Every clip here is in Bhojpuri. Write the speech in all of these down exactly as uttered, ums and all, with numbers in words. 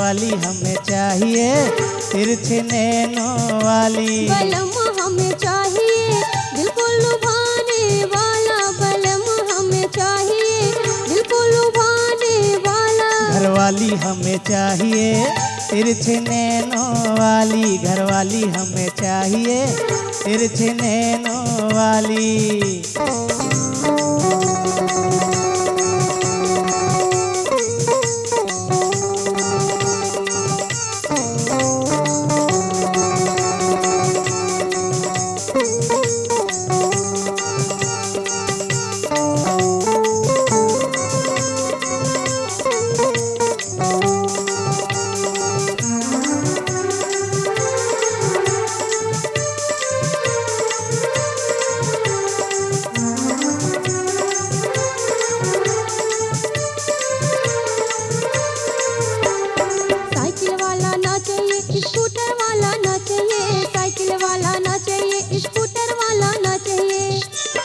घरवाली हमें चाहिए तिरछे नैनों वाली। बलम हमें चाहिए दिल को लुभाने वाला, बलम हमें चाहिए दिल को लुभाने वाला। घरवाली हमें चाहिए तिरछे नैनों वाली, घरवाली हमें चाहिए तिरछे नैनों वाली। साइकिल वाला ना चाहिए, स्कूटर वाला ना चाहिए, साइकिल वाला ना चाहिए, स्कूटर वाला ना चाहिए।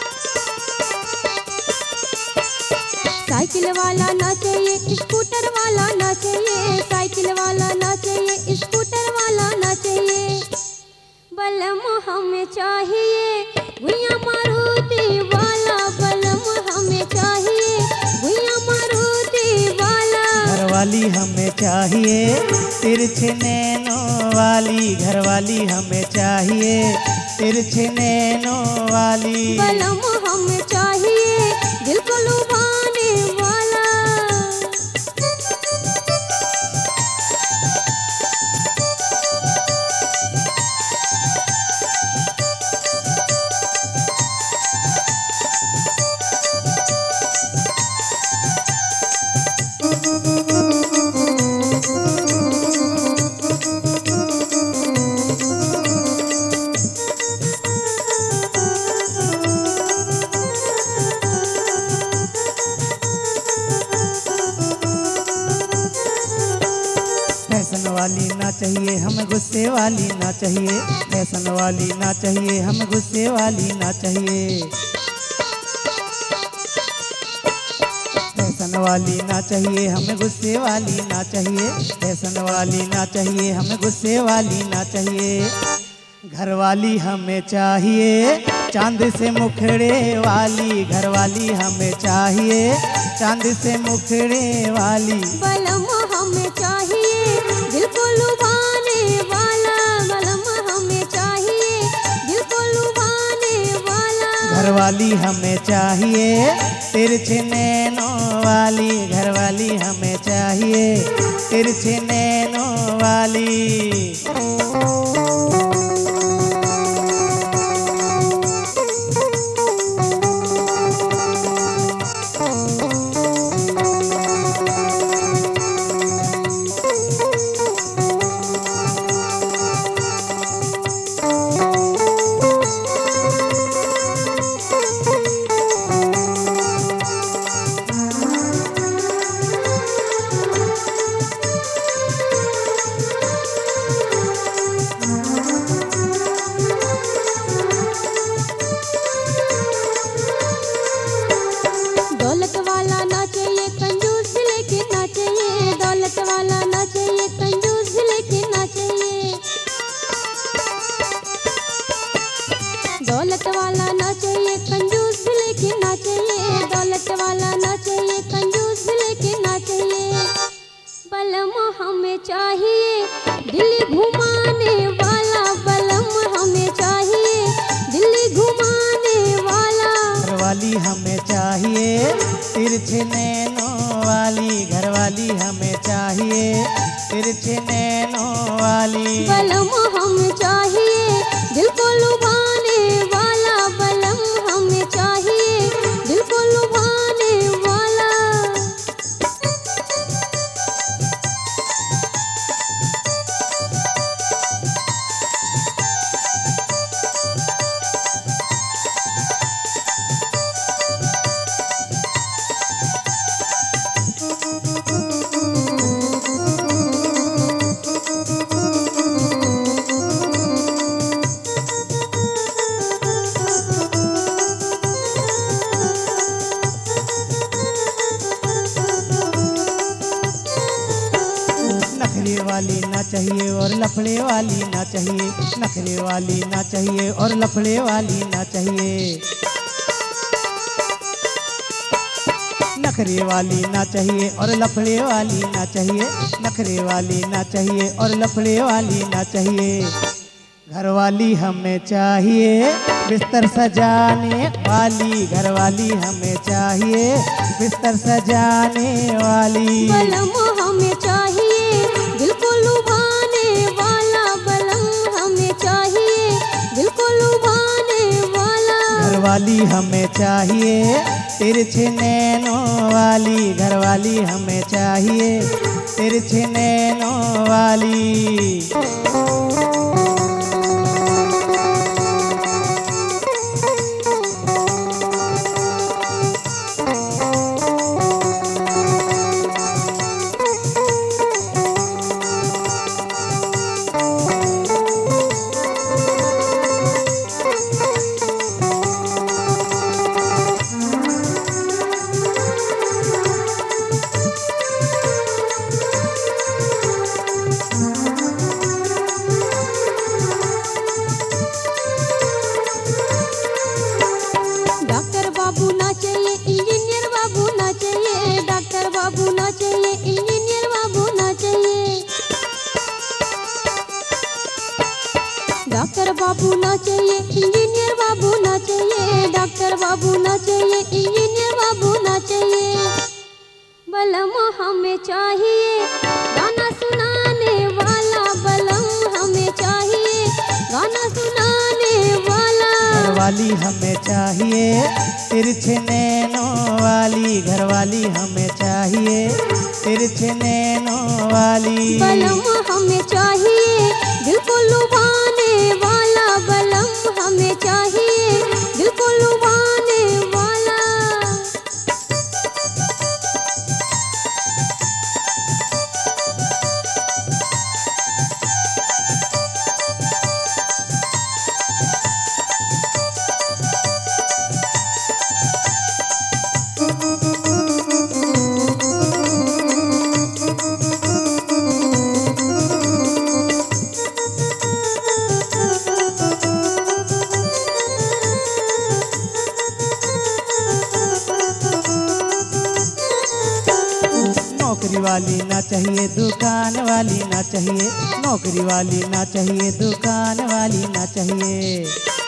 साइकिल वाला ना चाहिए, स्कूटर वाला ना चाहिए, साइकिल वाला ना चाहिए, स्कूटर वाला ना चाहिए। बलम हमें चाहिए भुइयां मारुति वाला, बलम हमें चाहिए भुइयां मारुति वाला। घरवाली हमें चाहिए तिरछे नैनों वाली, घरवाली हमें चाहिए तिरछे नैनों वाली। बलम हमें चाहिए दिल को लुभाने वाला। फैशन वाली ना चाहिए हमें गुस्से वाली ना चाहिए, फैशन वाली ना चाहिए हमें गुस्से वाली ना चाहिए। फैशन वाली ना चाहिए हमें गुस्से वाली ना चाहिए, फैशन वाली ना चाहिए हमें गुस्से वाली ना चाहिए। घरवाली हमें चाहिए चांद से मुखड़े वाली, घरवाली हमें चाहिए चांद से मुखड़े वाली। बलम हमें चाहिए दिल को लुभाने वाला, बलम हमें चाहिए दिल को लुभाने वाला। घरवाली हमें चाहिए तिरछे नैनों वाली, घरवाली हमें चाहिए तिरछे नैनों वाली। दौलत वाला ना चाहिए कंजूस लेकिन ना चाहिए, दौलत वाला ना चाहिए कंजूस लेकिन ना चाहिए। दौलत वाला ना चाहिए कंजूस लेकिन ना चाहिए, दौलत वाला ना चाहिए कंजूस लेकिन ना चाहिए। बलम हमें चाहिए दिल्ली घुमाने वाला, बलम हमें चाहिए दिल्ली घुमाने वाला। घरवाली हमें चाहिए तिरछे नैनों वाली, घरवाली हमें चाहिए तिरछे नैनों वाली। बलम हमें चाहिए दिल को लुभाने वाला, बलम हमें चाहिए दिल को लुभाने वाला। नखरे वाली ना चाहिए और लफड़े वाली ना चाहिए, नखरे वाली ना चाहिए और लफड़े वाली ना चाहिए। नखरे वाली ना चाहिए और लफड़े वाली ना चाहिए, नखरे वाली ना चाहिए और लफड़े वाली ना चाहिए। घरवाली हमें चाहिए बिस्तर सजाने वाली, घरवाली हमें चाहिए बिस्तर सजाने वाली। बलम हमें चाहिए दिल को लुभाने वाला, बलम हमें चाहिए दिल को लुभाने वाला। घरवाली हमें चाहिए तिरछे नैनों वाली, घरवाली हमें चाहिए तिरछे नैनों वाली। डॉक्टर बाबू ना चाहिए, इंजीनियर बाबू ना चाहिए, डॉक्टर बाबू ना चाहिए, इंजीनियर बाबू ना चाहिए। डॉक्टर बाबू ना चाहिए, इंजीनियर बाबू ना चाहिए, डॉक्टर बाबू ना चाहिए, इंजीनियर बाबू ना चाहिए। बलम हमें चाहिए गाना सुनाने वाला, बलम हमें चाहिए गाना सुनाने वाला। घरवाली हमें चाहिए तिरछे नैनों वाली, घरवाली हमें चाहिए तिरछे नैनों वाली। बलम हमें चाहिए दिल को लुभाने वाला, बलम हमें चाहिए दिल को लुभाने वाला। नौकरी वाली ना चाहिए दुकान वाली ना चाहिए, नौकरी वाली ना चाहिए दुकान वाली ना चाहिए।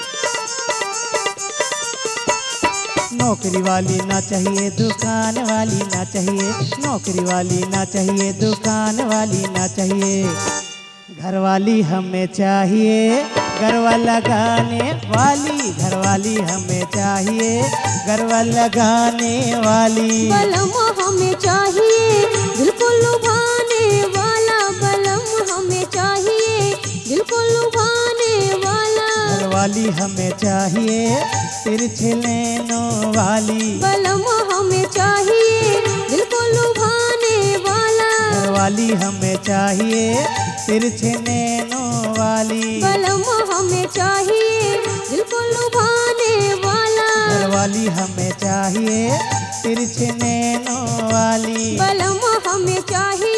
नौकरी वाली ना चाहिए दुकान वाली ना चाहिए, नौकरी वाली ना चाहिए दुकान वाली ना चाहिए। घरवाली हमें चाहिए गरबा लगाने वाली, घरवाली हमें चाहिए गरबा लगाने वाली। बलम हमें चाहिए दिल को लुभाने वाला, बलम हमें चाहिए दिल को लुभाने वाला। घरवाली हमें चाहिए तिरछे नैनों वाली, बलम हमें चाहिए दिल को लुभाने वाला। घरवाली हमें चाहिए तिरछे नैनों वाली। बलम हमें चाहिए दिल को लुभाने वाला। घरवाली हमें चाहिए तिरछे नैनों वाली। बलम हमें चाहिए